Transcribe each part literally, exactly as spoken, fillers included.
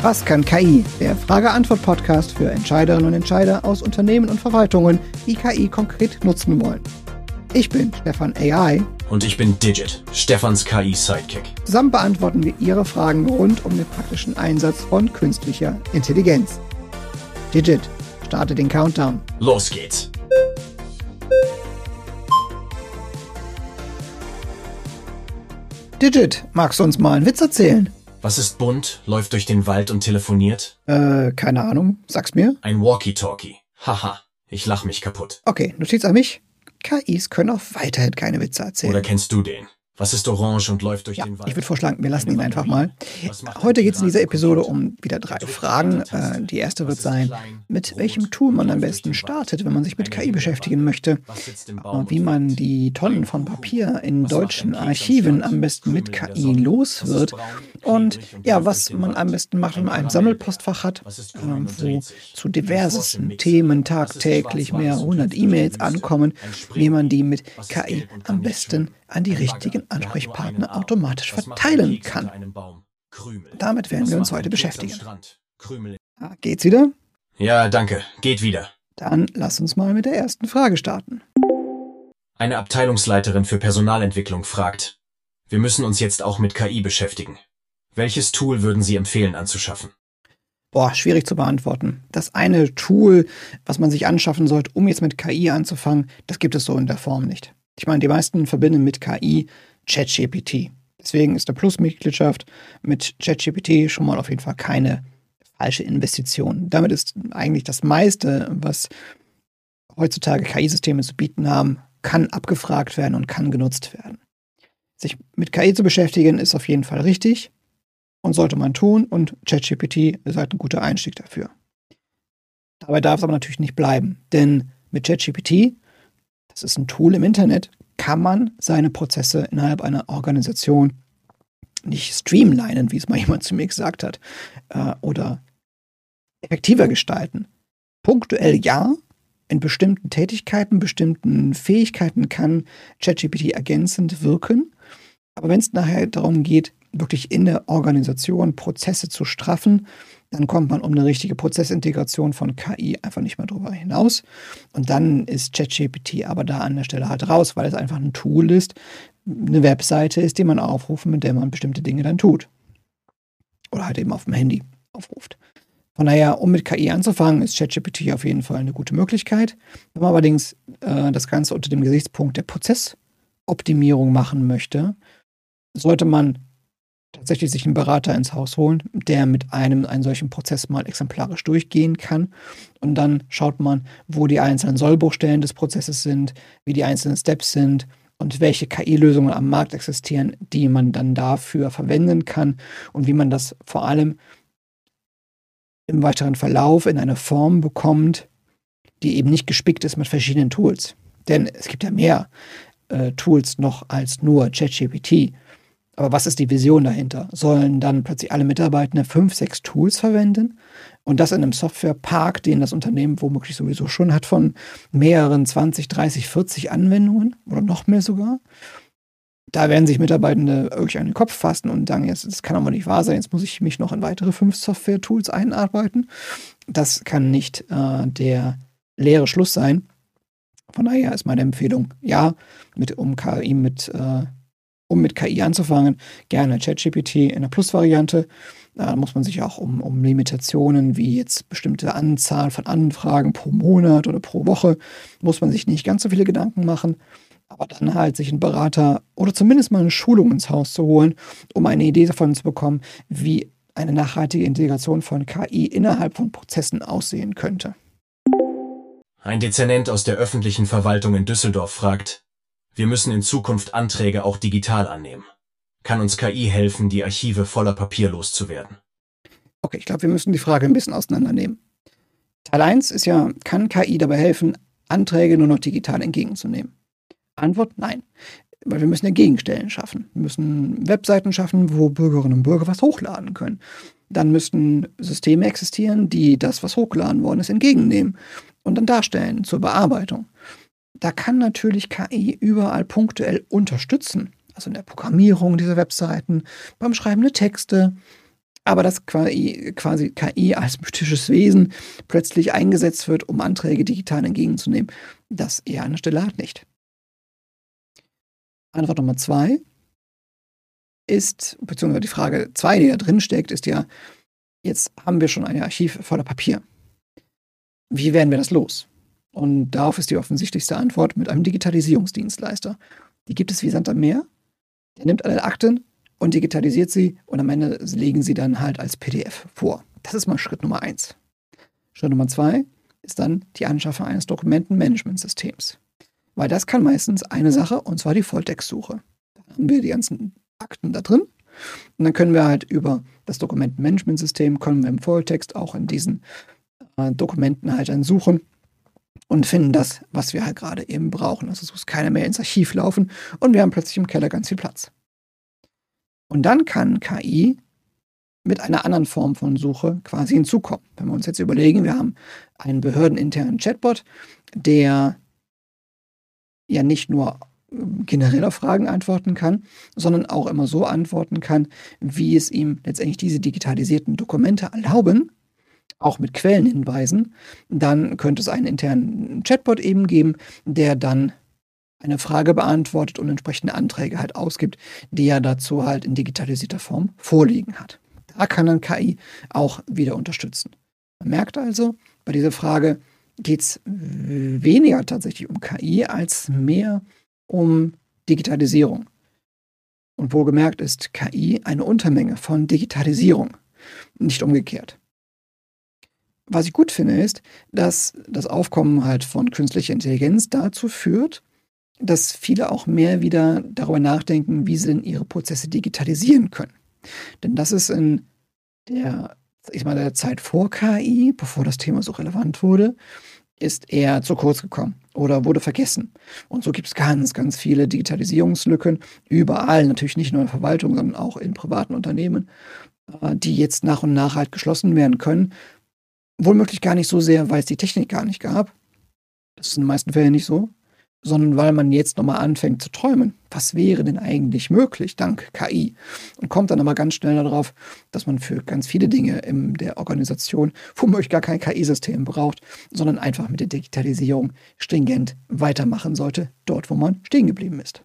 Was kann K I? Der Frage-Antwort-Podcast für Entscheiderinnen und Entscheider aus Unternehmen und Verwaltungen, die K I konkret nutzen wollen. Ich bin Stefan A I. Und ich bin Digit, Stefans K I-Sidekick. Zusammen beantworten wir Ihre Fragen rund um den praktischen Einsatz von künstlicher Intelligenz. Digit, starte den Countdown. Los geht's. Digit, magst du uns mal einen Witz erzählen? Was ist bunt, läuft durch den Wald und telefoniert? Äh, keine Ahnung. Sag's mir. Ein Walkie-Talkie. Haha, ich lach mich kaputt. Okay, Notiz an mich. K Is können auch weiterhin keine Witze erzählen. Oder kennst du den? Was ist orange und läuft durch ja, den Wald? Ich würde vorschlagen, wir lassen ihn einfach mal. Heute geht es in dieser Episode um wieder drei Fragen. Äh, die erste wird sein, mit welchem Tool man am besten startet, wenn man sich mit K I beschäftigen möchte. Äh, wie man die Tonnen von Papier in deutschen Archiven am besten mit K I los wird. Und ja, was man am besten macht, wenn man ein Sammelpostfach hat, äh, wo zu diversesten Themen tagtäglich mehrere hundert E-Mails ankommen, wie man die mit K I am besten an die richtigen Ansprechpartner automatisch verteilen kann. Damit werden wir uns heute beschäftigen. Ah, geht's wieder? Ja, danke. Geht wieder. Dann lass uns mal mit der ersten Frage starten. Eine Abteilungsleiterin für Personalentwicklung fragt: Wir müssen uns jetzt auch mit K I beschäftigen. Welches Tool würden Sie empfehlen anzuschaffen? Boah, schwierig zu beantworten. Das eine Tool, was man sich anschaffen sollte, um jetzt mit K I anzufangen, das gibt es so in der Form nicht. Ich meine, die meisten verbinden mit K I ChatGPT. Deswegen ist eine Plus-Mitgliedschaft mit ChatGPT schon mal auf jeden Fall keine falsche Investition. Damit ist eigentlich das meiste, was heutzutage K I-Systeme zu bieten haben, kann abgefragt werden und kann genutzt werden. Sich mit K I zu beschäftigen, ist auf jeden Fall richtig und sollte man tun, und ChatGPT ist halt ein guter Einstieg dafür. Dabei darf es aber natürlich nicht bleiben, denn mit ChatGPT, das ist ein Tool im Internet, kann man seine Prozesse innerhalb einer Organisation nicht streamlinen, wie es mal jemand zu mir gesagt hat, äh, oder effektiver gestalten. Punktuell ja, in bestimmten Tätigkeiten, bestimmten Fähigkeiten kann ChatGPT ergänzend wirken, aber wenn es nachher darum geht, wirklich in der Organisation Prozesse zu straffen, dann kommt man um eine richtige Prozessintegration von K I einfach nicht mehr drüber hinaus. Und dann ist ChatGPT aber da an der Stelle halt raus, weil es einfach ein Tool ist, eine Webseite ist, die man aufruft, mit der man bestimmte Dinge dann tut. Oder halt eben auf dem Handy aufruft. Von daher, um mit K I anzufangen, ist ChatGPT auf jeden Fall eine gute Möglichkeit. Wenn man allerdings äh, das Ganze unter dem Gesichtspunkt der Prozessoptimierung machen möchte, sollte man tatsächlich sich einen Berater ins Haus holen, der mit einem einen solchen Prozess mal exemplarisch durchgehen kann. Und dann schaut man, wo die einzelnen Sollbruchstellen des Prozesses sind, wie die einzelnen Steps sind und welche K I-Lösungen am Markt existieren, die man dann dafür verwenden kann und wie man das vor allem im weiteren Verlauf in eine Form bekommt, die eben nicht gespickt ist mit verschiedenen Tools. Denn es gibt ja mehr äh, Tools noch als nur ChatGPT. Aber was ist die Vision dahinter? Sollen dann plötzlich alle Mitarbeiter fünf, sechs Tools verwenden? Und das in einem Softwarepark, den das Unternehmen womöglich sowieso schon hat, von mehreren zwanzig, dreißig, vierzig Anwendungen oder noch mehr sogar? Da werden sich Mitarbeitende wirklich an den Kopf fassen und sagen, jetzt, das kann aber nicht wahr sein, jetzt muss ich mich noch in weitere fünf Software-Tools einarbeiten. Das kann nicht äh, der leere Schluss sein. Von daher ist meine Empfehlung, ja, mit, um K I mit äh, Um mit K I anzufangen, gerne ChatGPT in der Plus-Variante. Da muss man sich auch um, um Limitationen wie jetzt bestimmte Anzahl von Anfragen pro Monat oder pro Woche, muss man sich nicht ganz so viele Gedanken machen. Aber dann halt sich einen Berater oder zumindest mal eine Schulung ins Haus zu holen, um eine Idee davon zu bekommen, wie eine nachhaltige Integration von K I innerhalb von Prozessen aussehen könnte. Ein Dezernent aus der öffentlichen Verwaltung in Düsseldorf fragt: Wir müssen in Zukunft Anträge auch digital annehmen. Kann uns K I helfen, die Archive voller Papier loszuwerden? Okay, ich glaube, wir müssen die Frage ein bisschen auseinandernehmen. Teil eins ist ja, kann K I dabei helfen, Anträge nur noch digital entgegenzunehmen? Antwort: Nein. Weil wir müssen ja Gegenstellen schaffen. Wir müssen Webseiten schaffen, wo Bürgerinnen und Bürger was hochladen können. Dann müssten Systeme existieren, die das, was hochgeladen worden ist, entgegennehmen und dann darstellen zur Bearbeitung. Da kann natürlich K I überall punktuell unterstützen. Also in der Programmierung dieser Webseiten, beim Schreiben der Texte, Aber dass quasi, quasi K I als mystisches Wesen plötzlich eingesetzt wird, um Anträge digital entgegenzunehmen, das eher an der Stelle halt nicht. Antwort Nummer zwei ist, beziehungsweise die Frage zwei, die da drin steckt, ist ja, jetzt haben wir schon ein Archiv voller Papier. Wie werden wir das los? Und darauf ist die offensichtlichste Antwort mit einem Digitalisierungsdienstleister. Die gibt es wie Sand am Meer. Der nimmt alle Akten und digitalisiert sie und am Ende legen sie dann halt als P D F vor. Das ist mal Schritt Nummer eins. Schritt Nummer zwei ist dann die Anschaffung eines Dokumentenmanagementsystems. Weil das kann meistens eine Sache, und zwar die Volltextsuche. Da haben wir die ganzen Akten da drin und dann können wir halt über das Dokumentenmanagementsystem, können wir im Volltext auch in diesen äh, Dokumenten halt dann suchen und finden das, was wir halt gerade eben brauchen. Also es muss keiner mehr ins Archiv laufen und wir haben plötzlich im Keller ganz viel Platz. Und dann kann K I mit einer anderen Form von Suche quasi hinzukommen. Wenn wir uns jetzt überlegen, wir haben einen behördeninternen Chatbot, der ja nicht nur generell auf Fragen antworten kann, sondern auch immer so antworten kann, wie es ihm letztendlich diese digitalisierten Dokumente erlauben, auch mit Quellenhinweisen. Dann könnte es einen internen Chatbot eben geben, der dann eine Frage beantwortet und entsprechende Anträge halt ausgibt, die er dazu halt in digitalisierter Form vorliegen hat. Da kann dann K I auch wieder unterstützen. Man merkt also, bei dieser Frage geht es weniger tatsächlich um K I als mehr um Digitalisierung. Und wohlgemerkt ist K I eine Untermenge von Digitalisierung, nicht umgekehrt. Was ich gut finde, ist, dass das Aufkommen halt von künstlicher Intelligenz dazu führt, dass viele auch mehr wieder darüber nachdenken, wie sie denn ihre Prozesse digitalisieren können. Denn das ist in der, ich meine, der Zeit vor K I, bevor das Thema so relevant wurde, ist eher zu kurz gekommen oder wurde vergessen. Und so gibt es ganz, ganz viele Digitalisierungslücken, überall, natürlich nicht nur in der Verwaltung, sondern auch in privaten Unternehmen, die jetzt nach und nach halt geschlossen werden können. Wohlmöglich gar nicht so sehr, weil es die Technik gar nicht gab. Das ist in den meisten Fällen nicht so. Sondern weil man jetzt nochmal anfängt zu träumen. Was wäre denn eigentlich möglich dank K I? Und kommt dann aber ganz schnell darauf, dass man für ganz viele Dinge in der Organisation womöglich gar kein K I-System braucht, sondern einfach mit der Digitalisierung stringent weitermachen sollte, dort wo man stehen geblieben ist.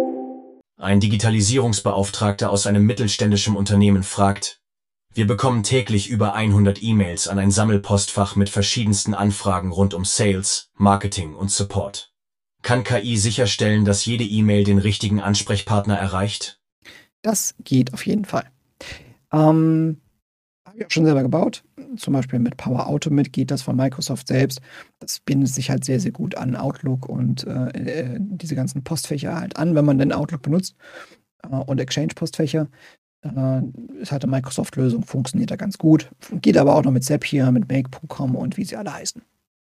Ein Digitalisierungsbeauftragter aus einem mittelständischen Unternehmen fragt: Wir bekommen täglich über hundert E-Mails an ein Sammelpostfach mit verschiedensten Anfragen rund um Sales, Marketing und Support. Kann K I sicherstellen, dass jede E-Mail den richtigen Ansprechpartner erreicht? Das geht auf jeden Fall. Ähm, habe ich auch schon selber gebaut. Zum Beispiel mit Power Automate geht das von Microsoft selbst. Das bindet sich halt sehr, sehr gut an Outlook und äh, diese ganzen Postfächer halt an, wenn man denn Outlook benutzt äh, und Exchange-Postfächer. Äh, ist halt eine Microsoft-Lösung, funktioniert da ganz gut. Geht aber auch noch mit Zapier, mit Make Punkt com und wie sie alle heißen.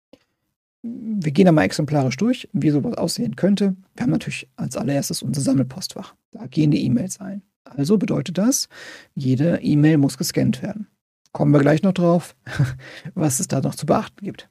Wir gehen da mal exemplarisch durch, wie sowas aussehen könnte. Wir haben natürlich als allererstes unser Sammelpostfach. Da gehen die E-Mails ein. Also bedeutet das, jede E-Mail muss gescannt werden. Kommen wir gleich noch drauf, was es da noch zu beachten gibt.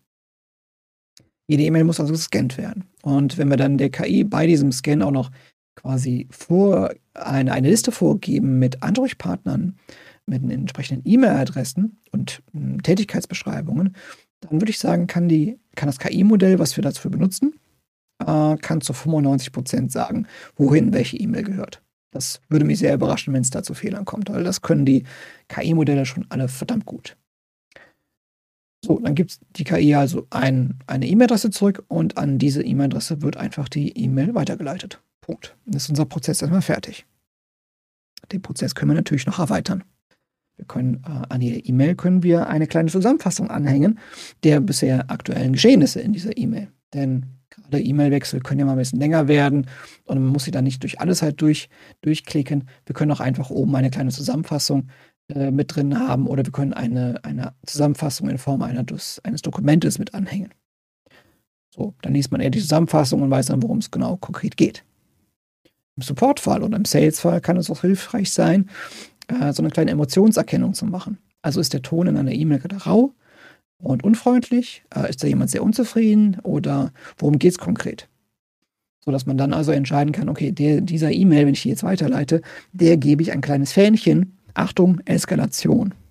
Jede E-Mail muss also gescannt werden. Und wenn wir dann der K I bei diesem Scan auch noch quasi vor eine, eine Liste vorgeben mit Ansprechpartnern, mit den entsprechenden E-Mail-Adressen und m, Tätigkeitsbeschreibungen, dann würde ich sagen, kann, die, kann das K I-Modell, was wir dafür benutzen, äh, kann zu fünfundneunzig Prozent sagen, wohin welche E-Mail gehört. Das würde mich sehr überraschen, wenn es da zu Fehlern kommt, weil das können die K I-Modelle schon alle verdammt gut. So, dann gibt die K I also ein, eine E-Mail-Adresse zurück und an diese E-Mail-Adresse wird einfach die E-Mail weitergeleitet. Punkt. Dann ist unser Prozess erstmal fertig. Den Prozess können wir natürlich noch erweitern. Wir können äh, an jede E-Mail können wir eine kleine Zusammenfassung anhängen der bisher aktuellen Geschehnisse in dieser E-Mail. Denn gerade E-Mail-Wechsel können ja mal ein bisschen länger werden und man muss sie dann nicht durch alles halt durch, durchklicken. Wir können auch einfach oben eine kleine Zusammenfassung äh, mit drin haben oder wir können eine, eine Zusammenfassung in Form einer, eines Dokumentes mit anhängen. So, dann liest man eher die Zusammenfassung und weiß dann, worum es genau konkret geht. Im Support-Fall oder im Sales-Fall kann es auch hilfreich sein, so eine kleine Emotionserkennung zu machen. Also ist der Ton in einer E-Mail gerade rau und unfreundlich? Ist da jemand sehr unzufrieden? Oder worum geht es konkret? So dass man dann also entscheiden kann, okay, der, dieser E-Mail, wenn ich die jetzt weiterleite, der gebe ich ein kleines Fähnchen. Achtung, Eskalation.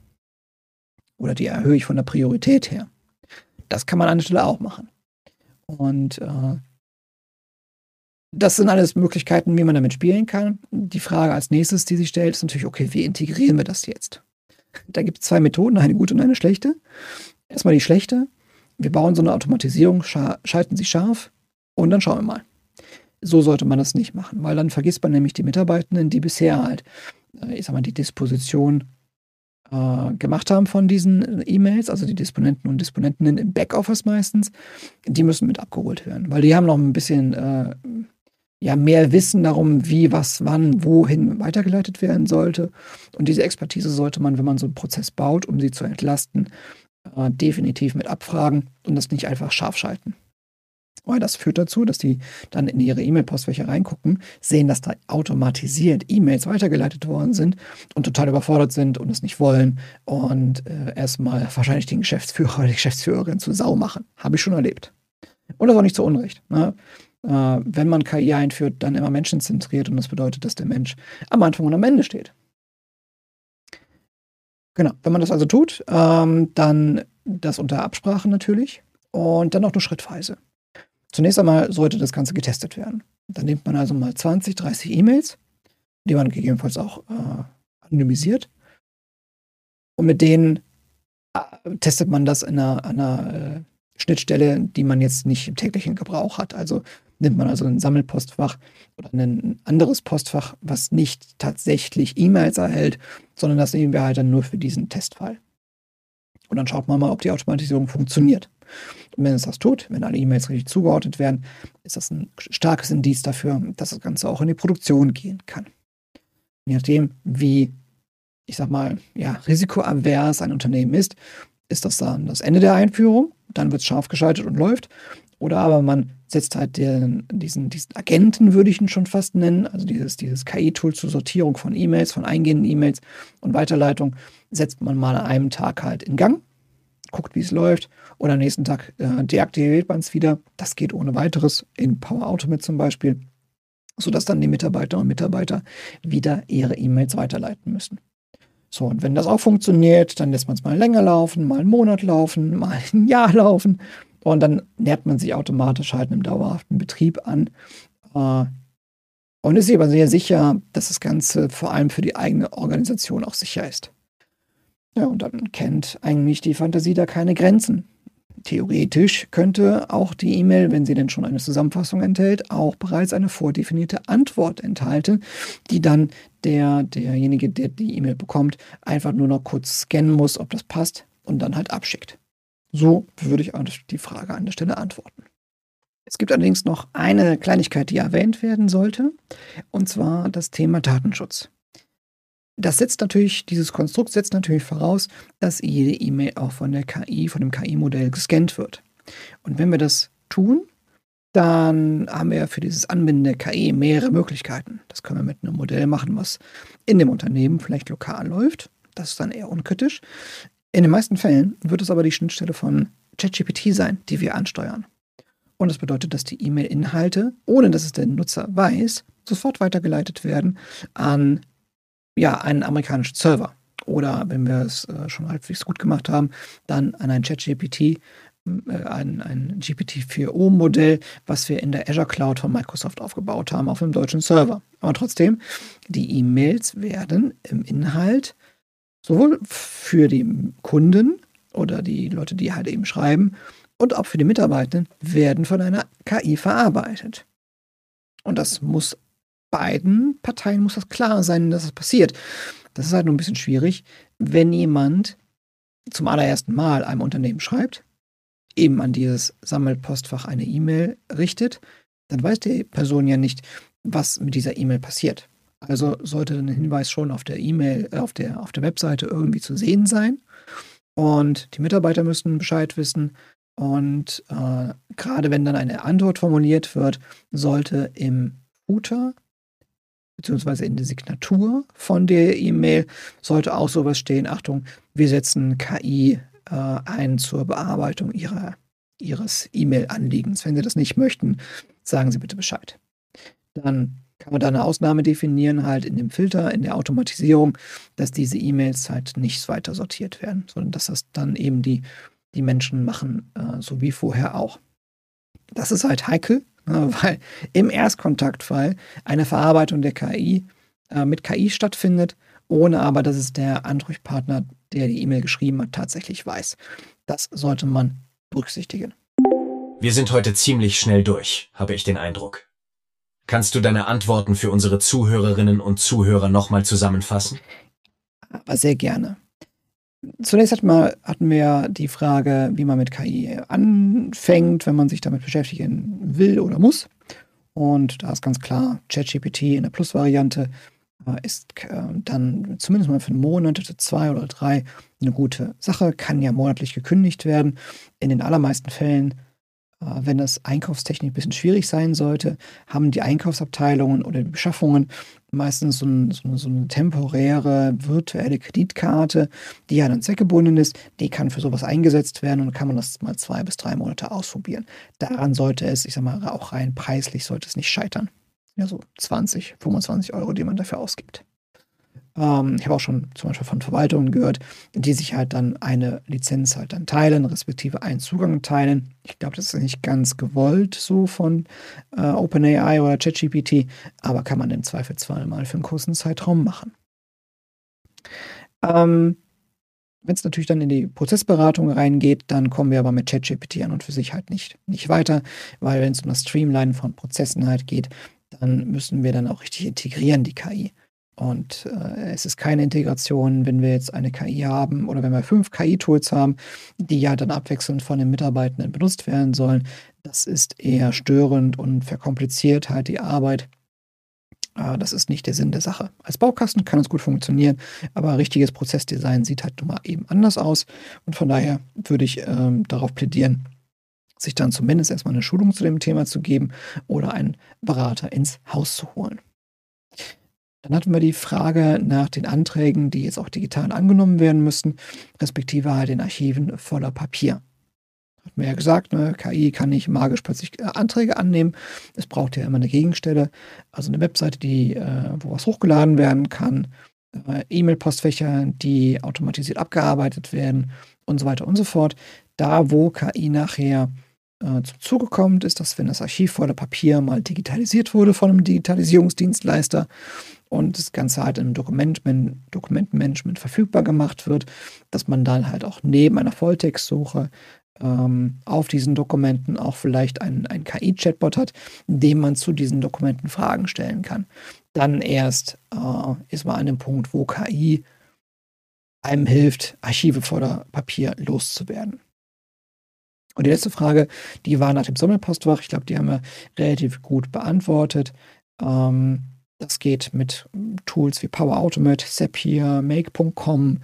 oder die erhöhe ich von der Priorität her. Das kann man an der Stelle auch machen. Und äh, das sind alles Möglichkeiten, wie man damit spielen kann. Die Frage als nächstes, die sich stellt, ist natürlich, okay, wie integrieren wir das jetzt? Da gibt es zwei Methoden, eine gute und eine schlechte. Erstmal die schlechte. Wir bauen so eine Automatisierung, scha- schalten sie scharf und dann schauen wir mal. So sollte man das nicht machen, weil dann vergisst man nämlich die Mitarbeitenden, die bisher halt, äh, ich sag mal, die Disposition äh, gemacht haben von diesen E-Mails, also die Disponenten und Disponentinnen im Backoffice meistens, die müssen mit abgeholt werden, weil die haben noch ein bisschen äh, ja, mehr Wissen darum, wie, was, wann, wohin weitergeleitet werden sollte. Und diese Expertise sollte man, wenn man so einen Prozess baut, um sie zu entlasten, äh, definitiv mit abfragen und das nicht einfach scharf schalten. Weil das führt dazu, dass die dann in ihre E-Mail-Postfächer reingucken, sehen, dass da automatisiert E-Mails weitergeleitet worden sind und total überfordert sind und es nicht wollen und äh, erstmal wahrscheinlich den Geschäftsführer oder die Geschäftsführerin zu Sau machen. Habe ich schon erlebt. Und das auch nicht zu Unrecht. Ne? Äh, wenn man K I einführt, dann immer menschenzentriert und das bedeutet, dass der Mensch am Anfang und am Ende steht. Genau, wenn man das also tut, ähm, dann das unter Absprache natürlich und dann auch nur schrittweise. Zunächst einmal sollte das Ganze getestet werden. Dann nimmt man also mal zwanzig, dreißig E-Mails, die man gegebenenfalls auch äh, anonymisiert. Und mit denen äh, testet man das in einer, einer äh, Schnittstelle, die man jetzt nicht im täglichen Gebrauch hat. Also nimmt man also ein Sammelpostfach oder ein anderes Postfach, was nicht tatsächlich E-Mails erhält, sondern das nehmen wir halt dann nur für diesen Testfall. Und dann schaut man mal, ob die Automatisierung funktioniert. Und wenn es das tut, wenn alle E-Mails richtig zugeordnet werden, ist das ein starkes Indiz dafür, dass das Ganze auch in die Produktion gehen kann. Je nachdem, wie, ich sag mal, ja, risikoavers ein Unternehmen ist, ist das dann das Ende der Einführung, dann wird es scharf geschaltet und läuft. Oder aber man setzt halt den, diesen, diesen Agenten, würde ich ihn schon fast nennen, also dieses, dieses K I-Tool zur Sortierung von E-Mails, von eingehenden E-Mails und Weiterleitung, setzt man mal an einem Tag halt in Gang, guckt, wie es läuft, oder am nächsten Tag äh, deaktiviert man es wieder. Das geht ohne weiteres, in Power Automate zum Beispiel, sodass dann die Mitarbeiterinnen und Mitarbeiter wieder ihre E-Mails weiterleiten müssen. So, und wenn das auch funktioniert, dann lässt man es mal länger laufen, mal einen Monat laufen, mal ein Jahr laufen und dann nähert man sich automatisch halt einem dauerhaften Betrieb an äh, und ist sich aber sehr sicher, dass das Ganze vor allem für die eigene Organisation auch sicher ist. Ja, und dann kennt eigentlich die Fantasie da keine Grenzen. Theoretisch könnte auch die E-Mail, wenn sie denn schon eine Zusammenfassung enthält, auch bereits eine vordefinierte Antwort enthalten, die dann der, derjenige, der die E-Mail bekommt, einfach nur noch kurz scannen muss, ob das passt und dann halt abschickt. So würde ich auf die Frage an der Stelle antworten. Es gibt allerdings noch eine Kleinigkeit, die erwähnt werden sollte, und zwar das Thema Datenschutz. Das setzt natürlich, dieses Konstrukt setzt natürlich voraus, dass jede E-Mail auch von der K I, von dem K I-Modell gescannt wird. Und wenn wir das tun, dann haben wir für dieses Anbinden der K I mehrere Möglichkeiten. Das können wir mit einem Modell machen, was in dem Unternehmen vielleicht lokal läuft. Das ist dann eher unkritisch. In den meisten Fällen wird es aber die Schnittstelle von ChatGPT sein, die wir ansteuern. Und das bedeutet, dass die E-Mail-Inhalte, ohne dass es der Nutzer weiß, sofort weitergeleitet werden an ja, einen amerikanischen Server. Oder wenn wir es äh, schon halbwegs gut gemacht haben, dann an ein ChatGPT, äh, ein, ein G P T vier o Modell, was wir in der Azure Cloud von Microsoft aufgebaut haben, auf einem deutschen Server. Aber trotzdem, die E-Mails werden im Inhalt sowohl für die Kunden oder die Leute, die halt eben schreiben, und auch für die Mitarbeitenden, werden von einer K I verarbeitet. Und das muss beiden Parteien muss das klar sein, dass das passiert. Das ist halt nur ein bisschen schwierig, wenn jemand zum allerersten Mal einem Unternehmen schreibt, eben an dieses Sammelpostfach eine E-Mail richtet, dann weiß die Person ja nicht, was mit dieser E-Mail passiert. Also sollte ein Hinweis schon auf der E-Mail, auf der, auf der Webseite irgendwie zu sehen sein. Und die Mitarbeiter müssen Bescheid wissen. Und äh, gerade wenn dann eine Antwort formuliert wird, sollte im Footer beziehungsweise in der Signatur von der E-Mail sollte auch sowas stehen: Achtung, wir setzen K I äh, ein zur Bearbeitung ihrer, ihres E-Mail-Anliegens. Wenn Sie das nicht möchten, sagen Sie bitte Bescheid. Dann kann man da eine Ausnahme definieren, halt in dem Filter, in der Automatisierung, dass diese E-Mails halt nicht weiter sortiert werden, sondern dass das dann eben die, die Menschen machen, äh, so wie vorher auch. Das ist halt heikel, ne, weil im Erstkontaktfall eine Verarbeitung der K I äh, mit K I stattfindet, ohne aber, dass es der Ansprechpartner, der die E-Mail geschrieben hat, tatsächlich weiß. Das sollte man berücksichtigen. Wir sind heute ziemlich schnell durch, habe ich den Eindruck. Kannst du deine Antworten für unsere Zuhörerinnen und Zuhörer nochmal zusammenfassen? Aber sehr gerne. Zunächst hatten wir, hatten wir die Frage, wie man mit K I anfängt, wenn man sich damit beschäftigen will oder muss. Und da ist ganz klar, ChatGPT in der Plus-Variante äh, ist äh, dann zumindest mal für einen Monat oder zwei oder drei eine gute Sache, kann ja monatlich gekündigt werden. In den allermeisten Fällen, äh, wenn das einkaufstechnisch ein bisschen schwierig sein sollte, haben die Einkaufsabteilungen oder die Beschaffungen meistens so, ein, so, eine, so eine temporäre virtuelle Kreditkarte, die ja dann zweckgebunden ist. Die kann für sowas eingesetzt werden und kann man das mal zwei bis drei Monate ausprobieren. Daran sollte es, ich sag mal, auch rein preislich sollte es nicht scheitern. Ja, so zwanzig, fünfundzwanzig Euro, die man dafür ausgibt. Ähm, ich habe auch schon zum Beispiel von Verwaltungen gehört, die sich halt dann eine Lizenz halt dann teilen, respektive einen Zugang teilen. Ich glaube, das ist nicht ganz gewollt so von äh, OpenAI oder ChatGPT, aber kann man im Zweifelsfall mal für einen kurzen Zeitraum machen. Ähm, Wenn es natürlich dann in die Prozessberatung reingeht, dann kommen wir aber mit ChatGPT an und für sich halt nicht, nicht weiter, weil wenn es um das Streamline von Prozessen halt geht, dann müssen wir dann auch richtig integrieren, die K I. Und äh, es ist keine Integration, wenn wir jetzt eine K I haben oder wenn wir fünf K I-Tools haben, die ja dann abwechselnd von den Mitarbeitenden benutzt werden sollen. Das ist eher störend und verkompliziert halt die Arbeit. Äh, das ist nicht der Sinn der Sache. Als Baukasten kann es gut funktionieren, aber richtiges Prozessdesign sieht halt nun mal eben anders aus. Und von daher würde ich ähm, darauf plädieren, sich dann zumindest erstmal eine Schulung zu dem Thema zu geben oder einen Berater ins Haus zu holen. Dann hatten wir die Frage nach den Anträgen, die jetzt auch digital angenommen werden müssen, respektive halt den Archiven voller Papier. Hatten wir ja gesagt, ne, K I kann nicht magisch plötzlich äh, Anträge annehmen. Es braucht ja immer eine Gegenstelle, also eine Webseite, die, äh, wo was hochgeladen werden kann, äh, E-Mail-Postfächer, die automatisiert abgearbeitet werden und so weiter und so fort. Da, wo K I nachher äh, zum Zuge kommt, ist, dass wenn das Archiv voller Papier mal digitalisiert wurde von einem Digitalisierungsdienstleister, und das Ganze halt im Dokumentman- Dokumentenmanagement verfügbar gemacht wird, dass man dann halt auch neben einer Volltextsuche ähm, auf diesen Dokumenten auch vielleicht einen, einen K I-Chatbot hat, dem man zu diesen Dokumenten Fragen stellen kann. Dann erst äh, ist man an dem Punkt, wo K I einem hilft, Archive voller Papier loszuwerden. Und die letzte Frage, die war nach dem Sammelpostfach. Ich glaube, die haben wir relativ gut beantwortet. Ähm, Das geht mit Tools wie Power Automate, Zapier, Make Punkt com,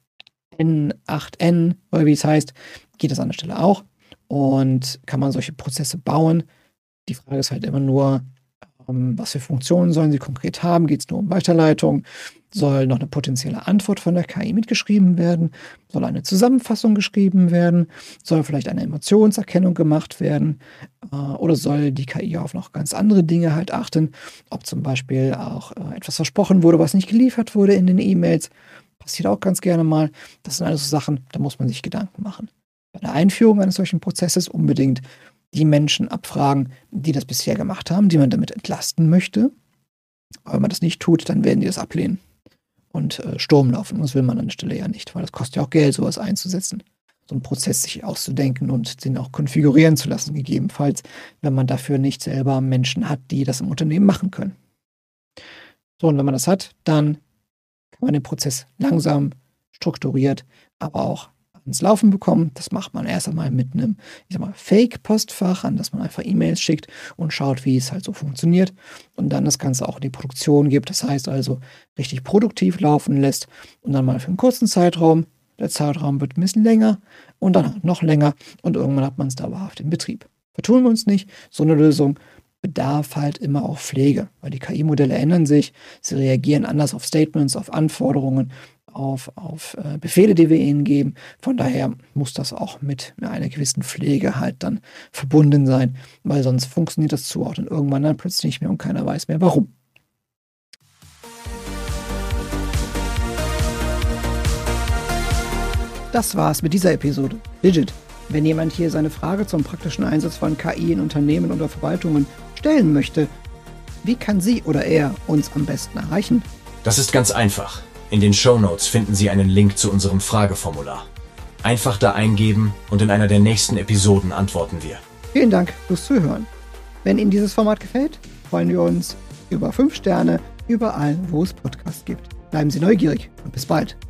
N acht N oder wie es heißt, geht das an der Stelle auch und kann man solche Prozesse bauen. Die Frage ist halt immer nur, ähm, was für Funktionen sollen sie konkret haben? Geht es nur um Weiterleitung? Soll noch eine potenzielle Antwort von der K I mitgeschrieben werden? Soll eine Zusammenfassung geschrieben werden? Soll vielleicht eine Emotionserkennung gemacht werden? Äh, oder soll die K I auf noch ganz andere Dinge halt achten? Ob zum Beispiel auch äh, etwas versprochen wurde, was nicht geliefert wurde in den E-Mails. Passiert auch ganz gerne mal. Das sind alles so Sachen, da muss man sich Gedanken machen. Bei der Einführung eines solchen Prozesses unbedingt die Menschen abfragen, die das bisher gemacht haben, die man damit entlasten möchte. Aber wenn man das nicht tut, dann werden die das ablehnen und äh, Sturm laufen. Und das will man an der Stelle ja nicht, weil das kostet ja auch Geld, sowas einzusetzen. So einen Prozess sich auszudenken und den auch konfigurieren zu lassen, gegebenenfalls, wenn man dafür nicht selber Menschen hat, die das im Unternehmen machen können. So, und wenn man das hat, dann kann man den Prozess langsam, strukturiert, aber auch ans Laufen bekommen. Das macht man erst einmal mit einem, ich sag mal, Fake-Postfach, an das man einfach E-Mails schickt und schaut, wie es halt so funktioniert und dann das Ganze auch in die Produktion gibt. Das heißt also, richtig produktiv laufen lässt und dann mal für einen kurzen Zeitraum. Der Zeitraum wird ein bisschen länger und dann noch länger und irgendwann hat man es dauerhaft in Betrieb. Vertun wir uns nicht, so eine Lösung bedarf halt immer auch Pflege, weil die K I-Modelle ändern sich, sie reagieren anders auf Statements, auf Anforderungen, auf, auf äh, Befehle, die wir ihnen geben. Von daher muss das auch mit einer gewissen Pflege halt dann verbunden sein, weil sonst funktioniert das Zuordnen irgendwann dann plötzlich nicht mehr und keiner weiß mehr warum. Das war's mit dieser Episode. Digit. Wenn jemand hier seine Frage zum praktischen Einsatz von K I in Unternehmen oder Verwaltungen stellen möchte, wie kann sie oder er uns am besten erreichen? Das ist ganz einfach. In den Shownotes finden Sie einen Link zu unserem Frageformular. Einfach da eingeben und in einer der nächsten Episoden antworten wir. Vielen Dank fürs Zuhören. Wenn Ihnen dieses Format gefällt, freuen wir uns über fünf Sterne überall, wo es Podcasts gibt. Bleiben Sie neugierig und bis bald.